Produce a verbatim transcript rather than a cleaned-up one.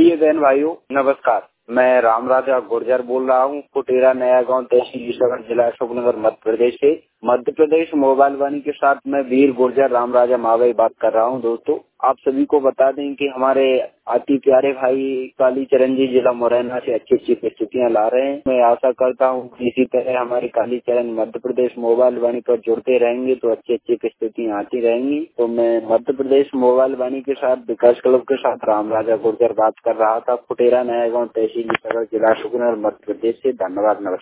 प्रिय बहन भाइयों नमस्कार। मैं राम राजा गुर्जर बोल रहा हूँ, कुटेरा नया गांव तहसील ईसागढ़ जिला अशोकनगर मध्य प्रदेश से। मध्य प्रदेश मोबाइल वाणी के साथ मैं वीर गुर्जर राम राजा मावई बात कर रहा हूँ। दोस्तों आप सभी को बता दें कि हमारे अति प्यारे भाई कालीचरण जी जिला मुरैना से अच्छी अच्छी प्रस्तुतियाँ ला रहे हैं। मैं आशा करता हूँ कि इसी तरह हमारे कालीचरण मध्य प्रदेश मोबाइल वाणी पर जुड़ते रहेंगे तो अच्छी अच्छी प्रस्तुतियाँ आती रहेंगी। तो मैं मध्य प्रदेश मोबाइल वाणी के साथ विकास क्लब के साथ राम राजा गुर्जर बात कर रहा था, कुटेरा नया गांव तहसील ईसागढ़ जिला अशोकनगर मध्य प्रदेश से। धन्यवाद, नमस्कार।